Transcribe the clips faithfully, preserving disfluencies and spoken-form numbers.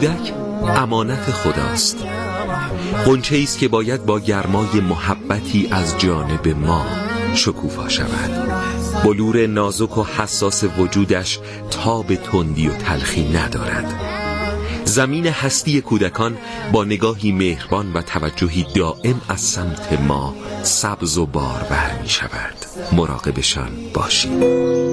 کودک امانت خداست، غنچه‌ای است که باید با گرمای محبتی از جانب ما شکوفا شود. بلور نازک و حساس وجودش تاب تندی و تلخی ندارد. زمین هستی کودکان با نگاهی مهربان و توجهی دائم از سمت ما سبز و بارور می شود. مراقبشان باشید.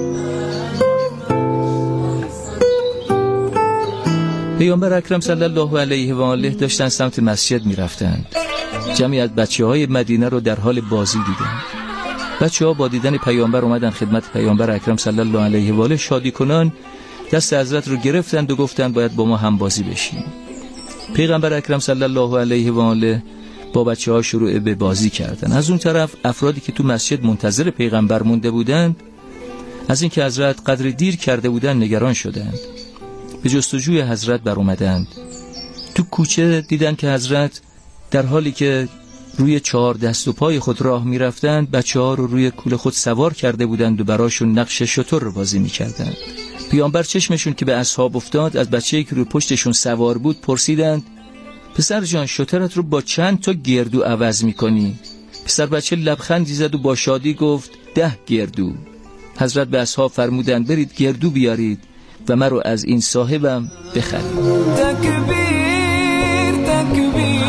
پیامبر اکرم صلی الله علیه و آله داشتن سمت مسجد می رفتند. جمعی از بچه های مدینه رو در حال بازی دیدند. بچه ها با دیدن پیامبر اومدن خدمت پیامبر اکرم صلی الله علیه و آله شادی کنان دست حضرت رو گرفتند و گفتند باید با ما هم بازی بشیم. پیغمبر اکرم صلی الله علیه و آله با بچه ها شروع به بازی کردن. از اون طرف افرادی که تو مسجد منتظر پیغمبر مونده بودند از اینکه حضرت قدر دیر کرده بودند نگران شدند. به جستجوی حضرت بر اومدند. تو کوچه دیدن که حضرت در حالی که روی چهار دست و پای خود راه می رفتند بچه ها رو روی کوله خود سوار کرده بودند و براشون نقش شتر رو بازی می کردند. پیامبر چشمشون که به اصحاب افتاد از بچه‌ای که روی پشتشون سوار بود پرسیدند پسر جان شترت رو با چند تا گردو عوض می کنی؟ پسر بچه لبخندی زد و با شادی گفت ده گردو. حضرت به اصحاب فرمودند برید گردو بیارید و من رو از این صاحبم بخرید. تکبیر تکبیر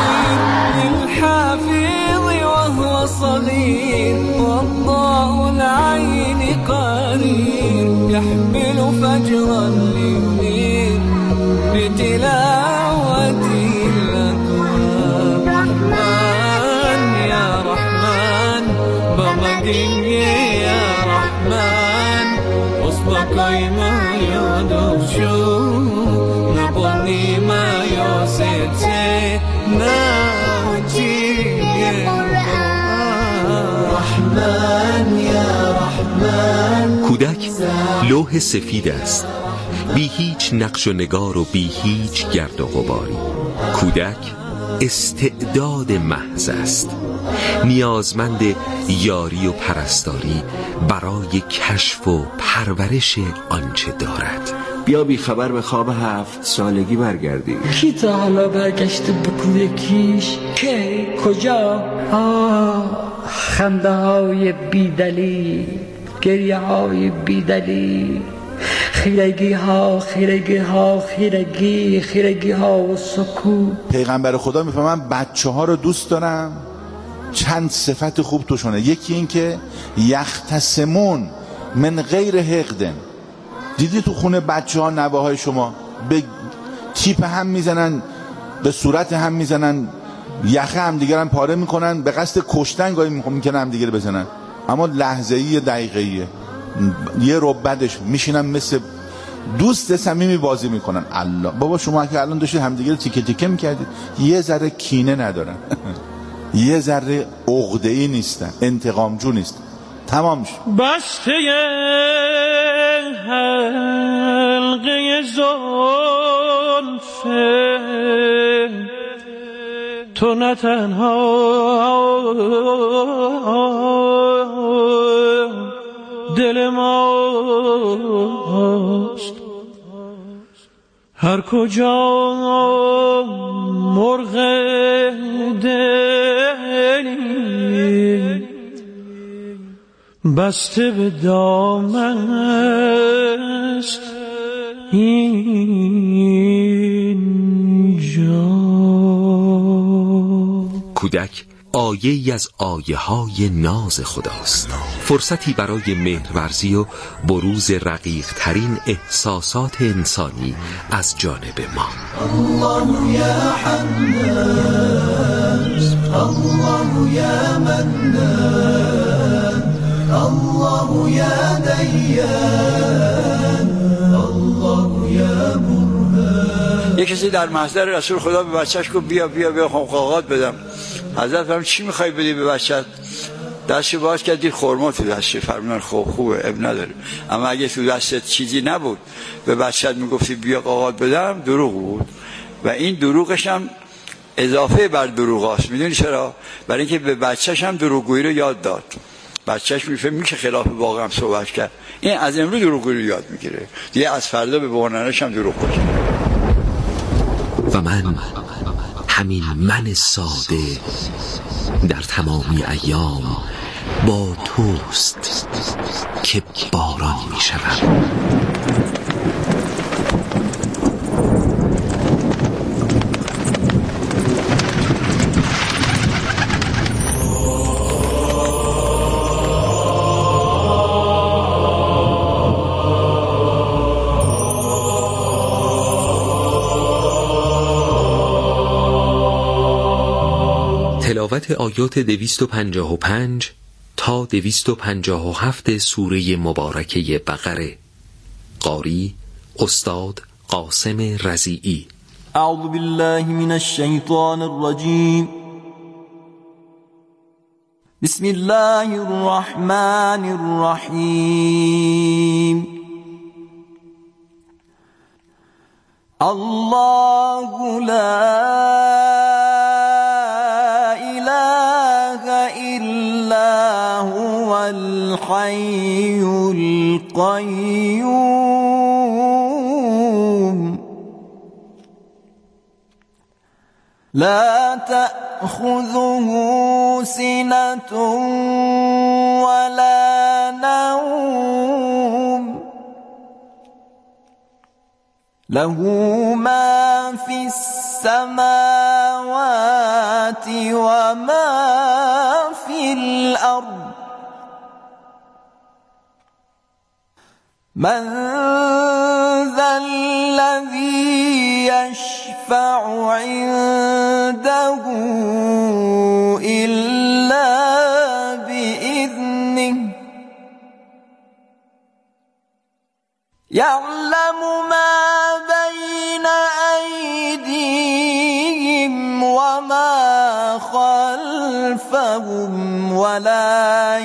للحافظ وهو صغير والله العين قرير يحمل فجرا لينير بتلاوته الأكوان رحمن يا رحمن بمدين يا رحمن أصبحك ما يدوشو نبني ما يوسيتي ناجي رحمن يا رحمن. کودک لوح سفید است، بی هیچ نقش و نگار و بی هیچ گرد و غباری. کودک استعداد محض است، نیازمند یاری و پرستاری برای کشف و پرورش آنچه دارد. بیا بی خبر به خواب هفت سالگی برگردی. کی تا حالا برگشته به کودکیش؟ که کجا؟ آه خنده های بیدلی، گریه های بیدلی، خیرگی ها خیرگی ها خیرگی خیرگی ها و سکوت. پیغمبر خدا میفهمم بچه ها رو دوست دارم، چند صفت خوب توشونه. یکی این که یختصمون من غیر حقدن. دیدی تو خونه بچه ها نواهای شما به تیپ هم میزنن، به صورت هم میزنن، یخه هم دیگر هم پاره میکنن، به قصد کشتن گاهی میکنن هم دیگر بزنن، اما لحظه‌ای دقیقه‌ایه. یه ربدش میشینن مثل دوست صمیمی بازی میکنن. الله بابا شما که الان داشتید همدیگه رو تیکه تیکه میکردید، یه ذره کینه ندارن یه ذره عقده‌ای نیستن، انتقامجو نیستن. تمام شد. بسته حلقه زلف تو نه تنها دل ماست، هر کجا مرغ دلی بسته به دامن است اینجا. کودک آیه ای از آیه های ناز خداست، فرصتی برای مهرورزی و بروز رقیق ترین احساسات انسانی از جانب ما. الله یا حنان الله یا منان الله یا دیان الله یا برهان. یک کسی در محضر رسول خدا به بچهش گفت بیا بیا بیا خواهقات بدم. حضرت فرمود چی میخوای بدی به بچت؟ دستشو باز کرد دید خرما تو دستش. فرمودن خب خوبه اب نداره، اما اگه تو دستت چیزی نبود به بچت میگفتی بیا قاقات بدم دروغ بود. و این دروغش هم اضافه بر دروغاست. میدونی چرا؟ برای اینکه به بچهش هم دروغگویی رو یاد داد. بچهش میفهم میشه خلاف واقع هم صحبت کرد. این از امروز دروغگویی رو یاد میگیره، دیگه از فردا به بانانش هم دروغ گفت. و من همین من ساده در تمامی ایام با توست که باران می شوم. تلاوت آیات دویست و پنجاه و پنج تا دویست و پنجاه و هفت سوره مبارکه بقره. قاری استاد قاسم رضیعی. اعوذ بالله من الشیطان الرجیم. بسم الله الرحمن الرحیم. الله لا الحي القيوم لا تأخذه سنة ولا نوم له ما في السماوات وما في الأرض من ذا الذي يشفع عنده إلا بإذنه يعلم ما بين أيديهم وما خلفهم ولا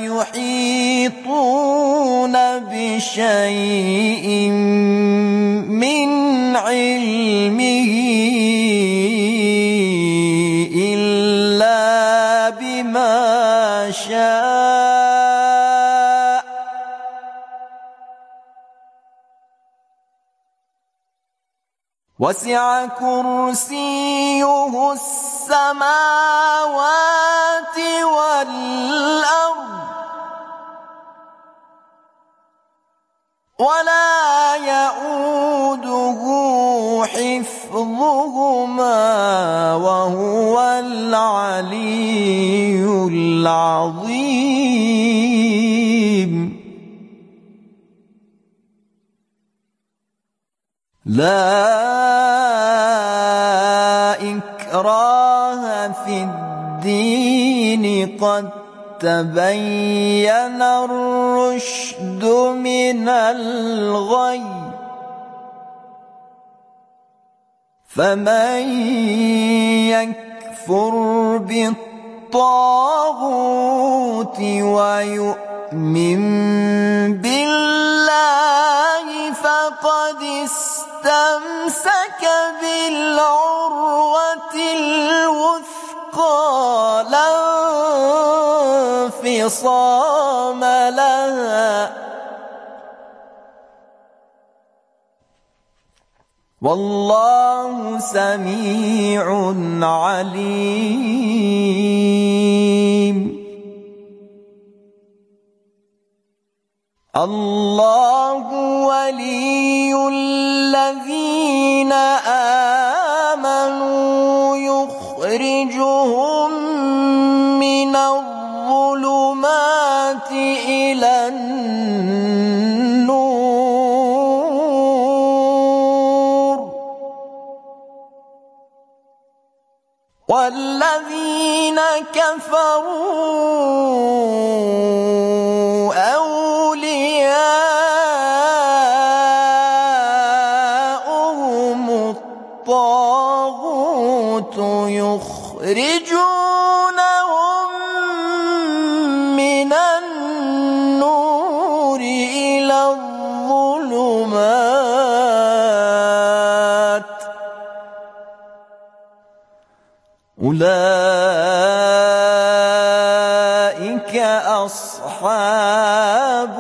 يحيطون بشيء من علمه إلا بما شاء وسع كرسيه السماوات والأرض ولا يؤوده حفظهما وهو العلي العظيم. لا إكراه في الدين قد تبين الرشد من الغي فمن يكفر بالطاغوت ويؤمن بالله فقد استمسك بالعروة الوثقى لا انفصام لها والله سميع عليم. الله ولي الذين آمنوا يخرجهم من الظلمات إلى النور والذين كفروا أولياؤهم الطاغوت يخرجونهم من النور إلى الظلمات أولئك أصحاب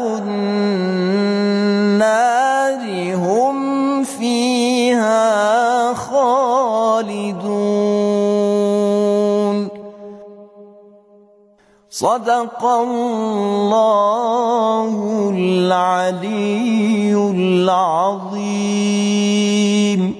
النار هم فيها خالدون. صدق الله العلي العظیم.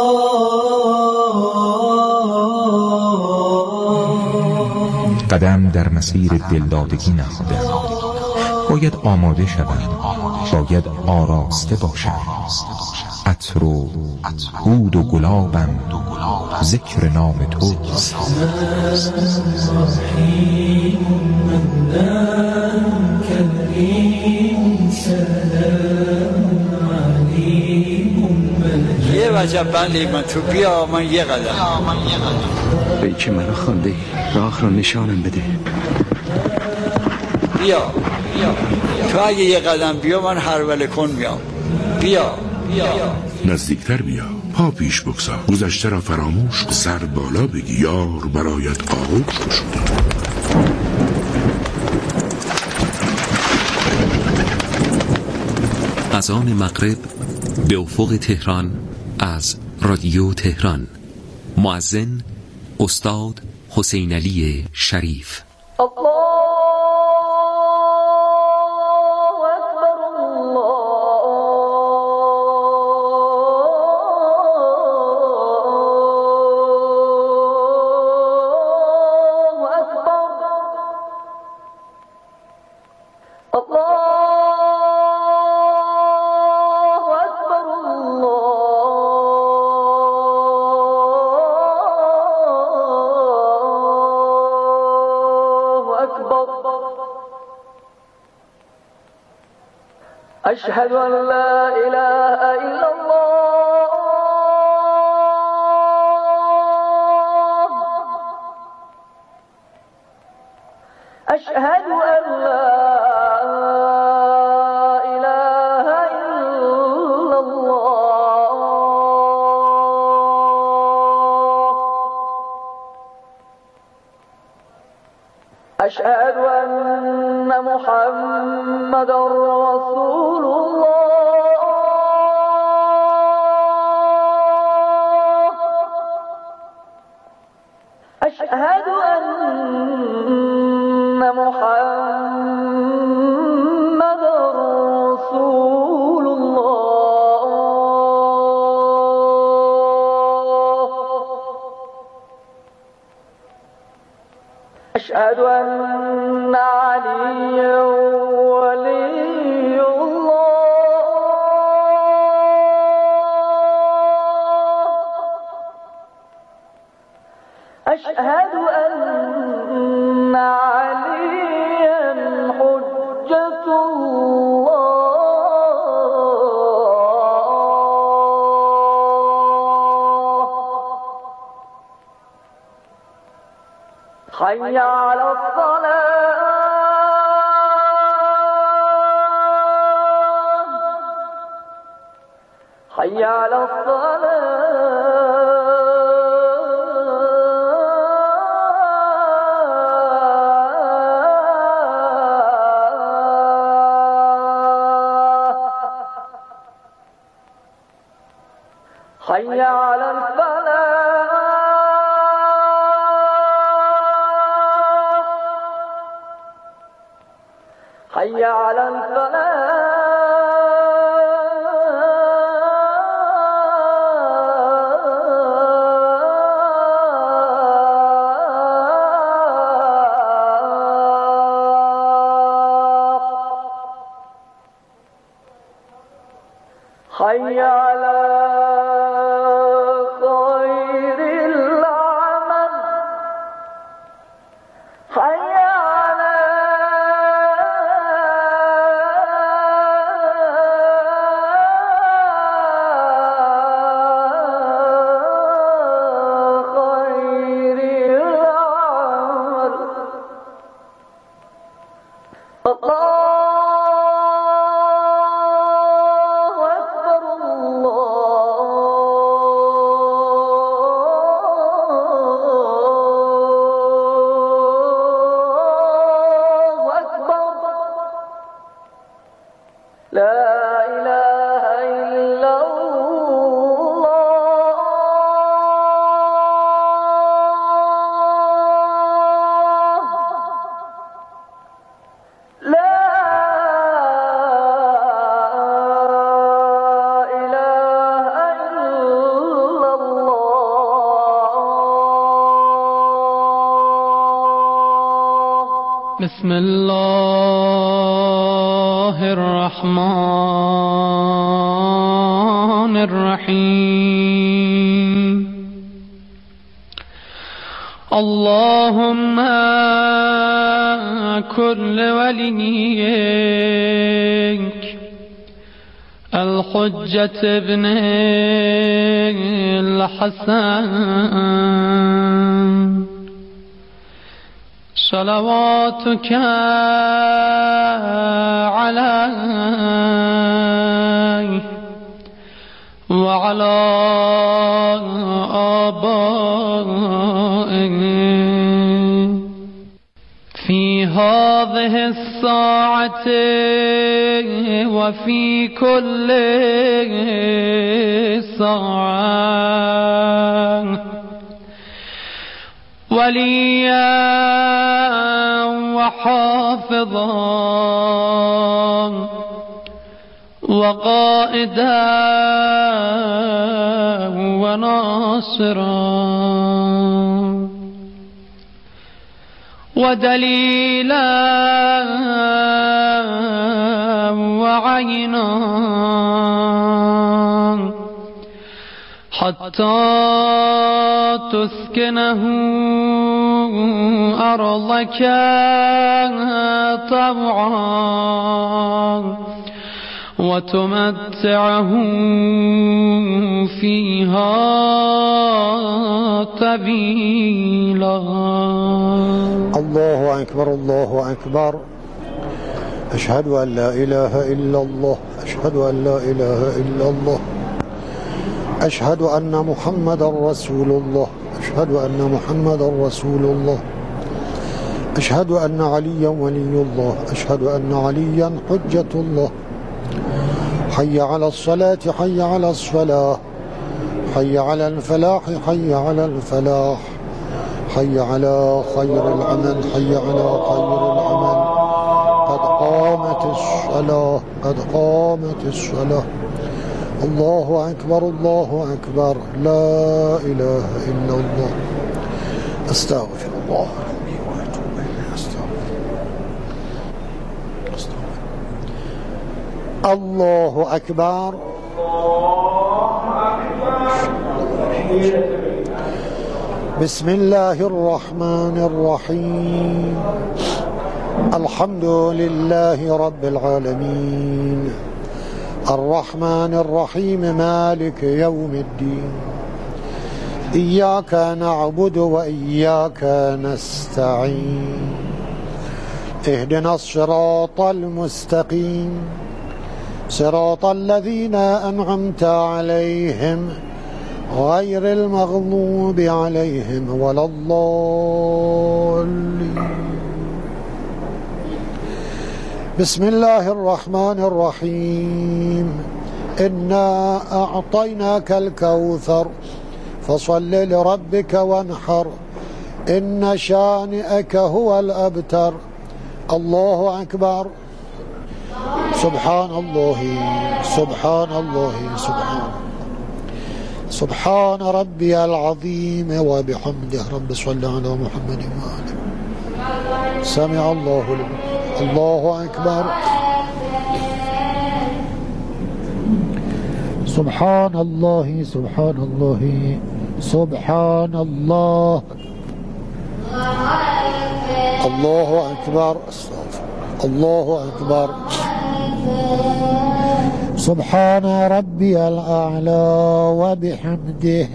قدم در مسیر دلدادگی نهادم، باید آماده شوم، باید آراسته باشم. عطر و عود و گلابم ذکر نام توست. یه وجب بندی من تو بیا من یه قدم. ای که منو خونده راه رو نشانم بده. بیا بیا تو اگه یه قدم بیا من هرول کن میام. بیا بیا نزدیکتر بیا، پا پیش بگذار، گذشته را فراموش، سر بالا بگی، یار برایت آغوش گشود. اذان مغرب به افق تهران از رادیو تهران. مؤذن استاد حسین علی شریف. أشهد أن لا إله إلا الله أشهد أن لا إله إلا الله أشهد أن محمد رسول أشهد أن محمد رسول الله أشهد أن عليا ولي الله أشهد أن عليا حجة الله حي على الصلاة حي على الصلاة حي على الفلاح حي على الفلاح حي على خير العمل حي على خير العمل الله بسم الله الرحمن الرحيم اللهم كن لوليك الحجة ابن الحسن صلواتك عليه وعلى آبائه في هذه الساعة وفي كل ساعة وليا وحافظا وقائدا وناصرا ودليلا وعينا حتى تسكنه أرضك طوعا وتمتعه فيها طويلا. الله أكبر الله أكبر. أشهد أن لا إله إلا الله، أشهد أن لا إله إلا الله، أشهد أن محمد رسول الله، أشهد أن محمد رسول الله، أشهد أن عليا ولي الله، أشهد أن عليا حجة الله. حي على الصلاة، حي على الصلاة، حي على الفلاح، حي على الفلاح، حي على خير العمل، حي على خير العمل. قد قامت الصلاة، قد قامت الصلاة. الله أكبر الله أكبر. لا إله إلا الله. أستغفر الله ربي وأتوب إليه. أستغفر الله أكبر. بسم الله الرحمن الرحيم. الحمد لله رب العالمين الرحمن الرحيم مالك يوم الدين. إياك نعبد وإياك نستعين. اهدنا الصراط المستقيم صراط الذين أنعمت عليهم غير المغضوب عليهم ولا الضالين. بسم الله الرحمن الرحيم. إنا أعطيناك الكوثر فصل لربك وانحر إن شانئك هو الأبتر. الله أكبر. سبحان الله سبحان الله سبحان سبحان ربي العظيم وبحمده. رب صل على محمد وآله. سمع الله لمن. الله أكبر. سبحان الله سبحان الله سبحان الله. الله أكبر. الله أكبر. سبحان ربي الأعلى وبحمده.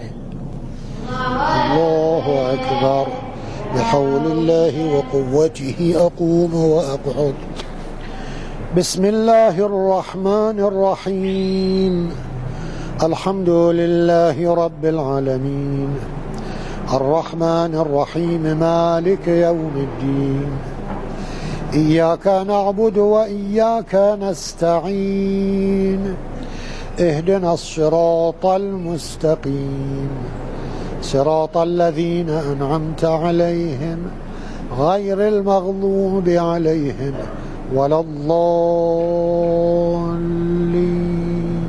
الله أكبر. بحول الله وقوته أقوم وأقعد. بسم الله الرحمن الرحيم. الحمد لله رب العالمين الرحمن الرحيم مالك يوم الدين. إياك نعبد وإياك نستعين. اهدنا الصراط المستقيم صراط الذين أنعمت عليهم غير المغضوب عليهم ولا الضالين.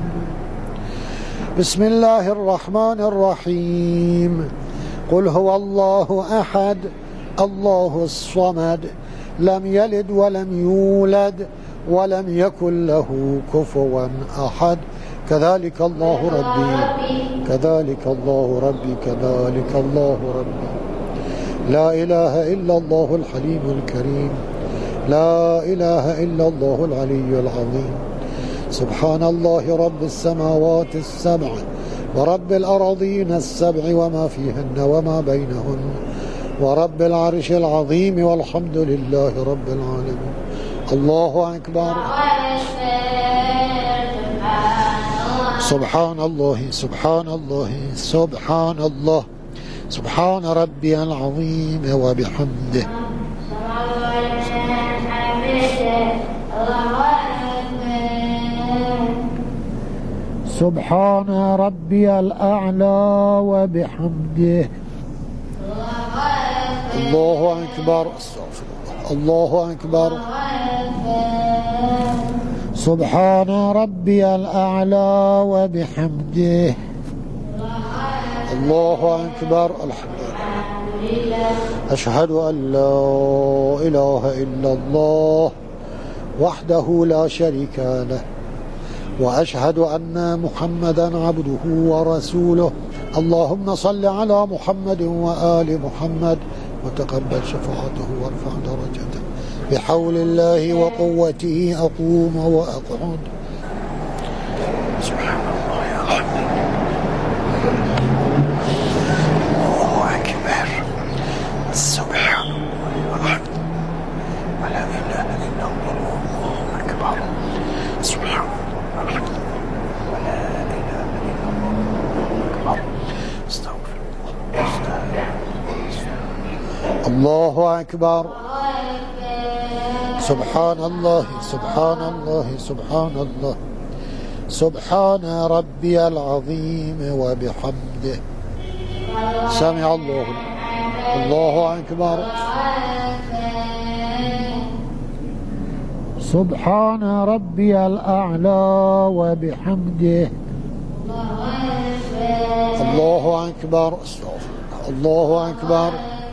بسم الله الرحمن الرحيم. قل هو الله أحد الله الصمد لم يلد ولم يولد ولم يكن له كفوا أحد. كذلك الله ربي كذلك الله ربي كذلك الله ربي. لا إله إلا الله الحليم الكريم، لا إله إلا الله العلي العظيم. سبحان الله رب السماوات السبع ورب الأراضين السبع وما فيهن وما بينهن ورب العرش العظيم، والحمد لله رب العالمين. الله أكبر. سبحان الله سبحان الله سبحان الله سبحان ربي العظيم وبحمده. سبحان ربي الأعلى وبحمده. الله أكبر. الله أكبر. سبحان ربي الأعلى وبحمده. الله أكبر. الحمد لله. أشهد أن لا إله إلا الله وحده لا شريك له، وأشهد أن محمدا عبده ورسوله. اللهم صل على محمد وآل محمد وتقبل شفاعته وارفع درجته. بحول الله وقوته أقوم وأقعد. سبحان الله يا رحمن. الله أكبر. سبحان الله يا رحمن. ولا إله إلا الله. الله أكبر. سبحان الله يا رحمن. ولا إله إلا الله. الله أكبر. استغفر الله. الله أكبر. سبحان الله سبحان الله سبحان الله سبحان ربي العظيم وبحمده. سمع الله. الله أكبر. سبحان ربي الأعلى وبحمده. الله أكبر. الله أكبر.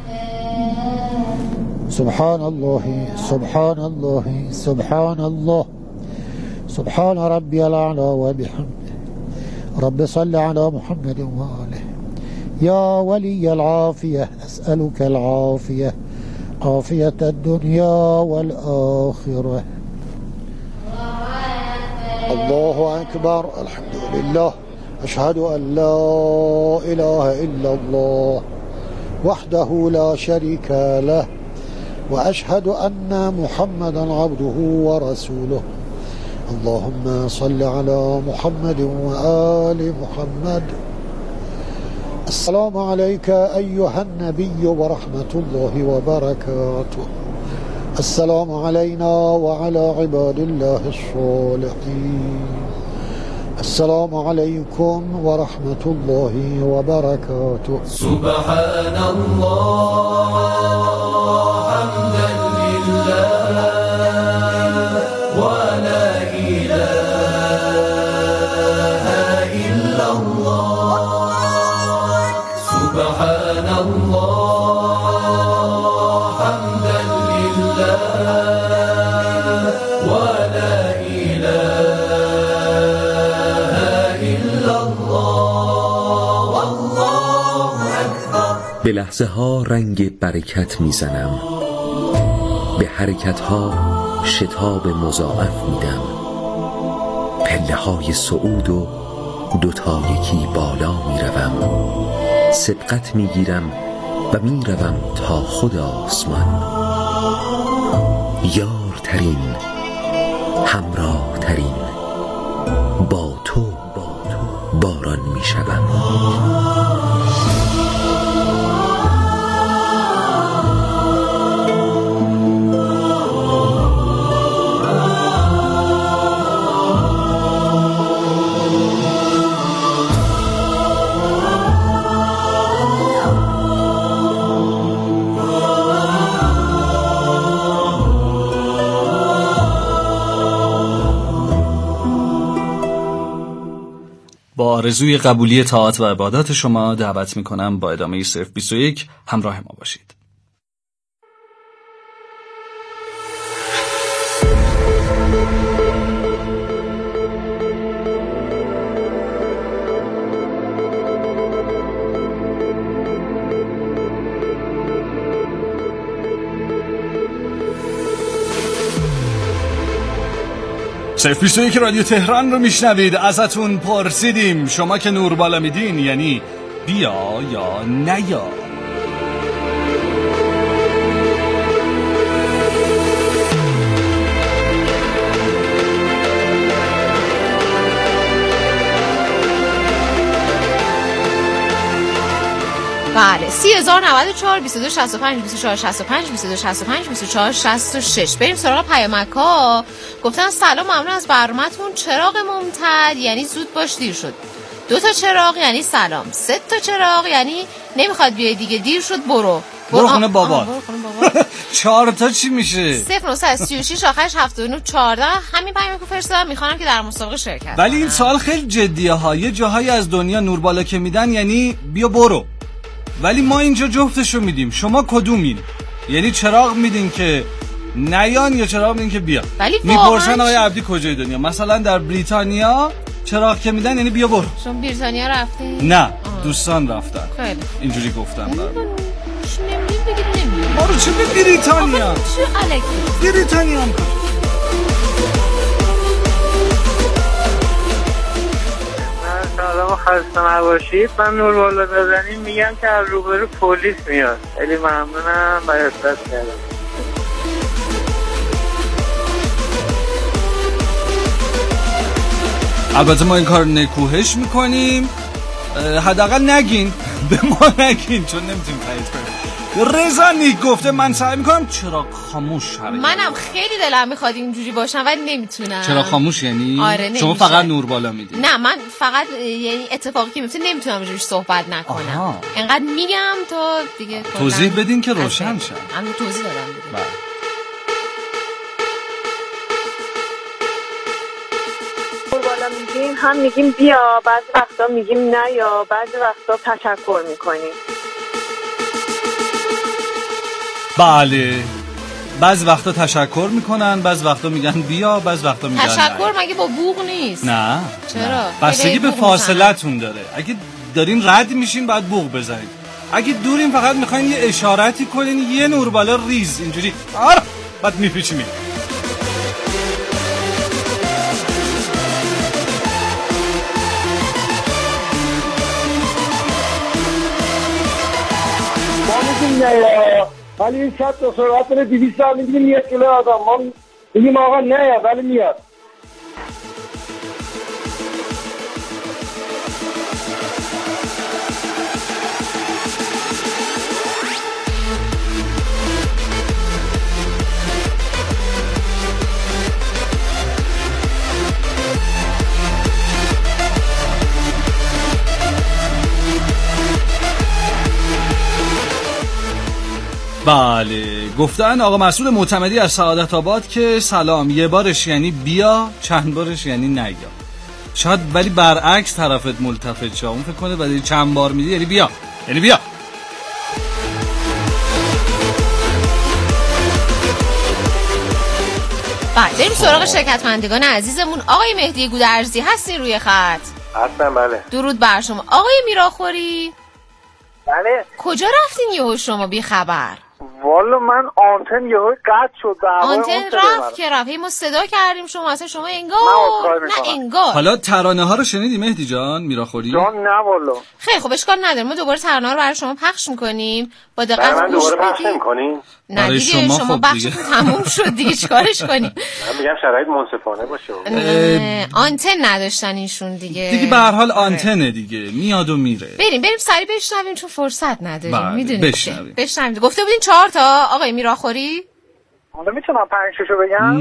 سبحان الله سبحان الله سبحان الله سبحان ربي الأعلى وبحمده. رب صل على محمد وآله. يا ولي العافية أسألك العافية، عافية الدنيا والآخرة. الله أكبر. الحمد لله. أشهد أن لا إله إلا الله وحده لا شريك له، وأشهد أن محمدا عبده ورسوله. اللهم صل على محمد وآل محمد. السلام عليك أيها النبي ورحمة الله وبركاته. السلام علينا وعلى عباد الله الصالحين. السلام عليكم ورحمة الله وبركاته. سبحان الله حمدا لله ولا إله إلا الله. سبحان الله حمدا لله ولا إله إلا الله. والله أكبر. به لحظه ها رنگ برکت میزنم، به حرکت ها شتاب مضاعف میدم. پله های صعود و دوتا یکی بالا میروم، سبقت میگیرم و میروم تا خود آسمان. یارترین، همراه ترین، با تو باران میشوم. با آرزوی قبولی طاعت و عبادات شما دعوت میکنم با ادامه صرف بیست و یک همراه ما باشید. صفر بیست و یک رادیو تهران رو میشنوید. ازتون پرسیدیم شما که نور بالا میدین یعنی بیا یا نیا. بله سی هزار و نود و چهار بیست و دو شصت و پنج بیست و چهار شصت و پنج بیست و دو شصت و پنج بیست و چهار شصت و شش. بریم سراغ پیامک‌ها. گفتن سلام ممنون از برنامه‌تون. چراغ ممتد یعنی زود باش دیر شد. دو تا چراغ یعنی سلام. سه تا چراغ یعنی نمیخواد بیای دیگه دیر شد برو. برو خونه بابا. چهار تا چی میشه؟ صفر نهصد و سی و شش آخرش هفتاد و نه چهارده. همین پیامک فرستادم میخوام که در مسابقه شرکت. ولی این سوال خیلی جدیه ها. یه جاهایی از دنیا نور بالا که میدن یعنی بیا برو. ولی ما اینجا جفتشو میدیم. شما کدومین؟ یعنی چراغ میدین که نیان یا چراغ میدین که بیا؟ میپرسن آقای عبدی کجای دنیا؟ مثلا در بریتانیا چراغ که میدن یعنی بیا برو. شما بریتانیا رفتین؟ نه آه. دوستان رفتن. خیلی اینجوری گفتم برام. نمیدین بگید نمیدین. ما رو چه به بریتانیا؟ چه علکی؟ بریتانیا هم کن. سلام خسته نباشید. من نور بالا بزنیم میگم که از روبرو پلیس میاد. خیلی ممنونم برای احساس کردم. البته ما این کار نکوهش میکنیم. حداقل نگین به ما نگین چون نمیتونیم تایید کنیم. رضا نیک گفته من سعی میکنم چرا خاموش حرکت. منم خیلی دلم میخواد اینجوری باشم ولی نمیتونم. چرا خاموش یعنی؟ آره شما فقط نور بالا میدی؟ نه من فقط یعنی اتفاقی که میفته نمیتونم روش صحبت نکنم. آها. انقدر میگم تا دیگه توضیح بدین که روشن شه. من توضیح دادم دیگه. بالا میگیم هم میگیم بیا، بعضی وقتا میگیم نه یا بعضی وقتا تشکر میکنیم. بله بعضی وقتا تشکر میکنن، بعضی وقتا میگن بیا، بعضی وقتا میگن تشکر مگه با بوق نیست؟ نه چرا؟ بستگی به فاصلتون داره. اگه دارین رد میشین باید بوق بزنید، اگه دورین فقط میخواین یه اشارتی کنین یه نور بالا ریز اینجوری آره بعد میپیچین. نه ولی این شب تا سرعت بره دویست هم میگیم میاد جلوی آدم. ما میگیم آقا نه ولی میاد. بله گفتن آقا مسئول معتمدی از سعادت آباد که سلام یه بارش یعنی بیا، چند بارش یعنی نیا. شاید ولی برعکس طرفت ملتفت شه، اون فکر کنه بعد چند بار میدی یعنی بیا، یعنی بیا. بله بریم سراغ شرکتمندگان عزیزمون. آقای مهدی گودرزی هستی روی خط؟ هستم بله. درود بر شما. آقای میراخوری؟ بله. کجا رفتین یهو شما بی خبر؟ والا من آنتن یهو قطع شد. آنتن رفت که رفت. ما صدا کردیم شما اصلا شما انگار نه انگار. حالا ترانه ها رو شنیدی مهدی جان میراخوری؟ جان نه والا. خیلی خب اشکال نداره ما دوباره ترانه رو برای شما پخش میکنیم. با دقت گوش بدید. نه دیگه شما, شما بخشتون تموم شد دیگه چیکارش کنیم؟ من میگم شرایط منصفانه باشه. آنتن نداشتن ایشون دیگه. دیگه به هر حال آنتنه دیگه میاد و میره. بریم بریم سریع بشنویم چون فرصت نداریم. میدونید بشنویم. بشنویم. گفته بودین چهار تا آقای میراخوری؟ حالا میتونم پنج ششو بگم؟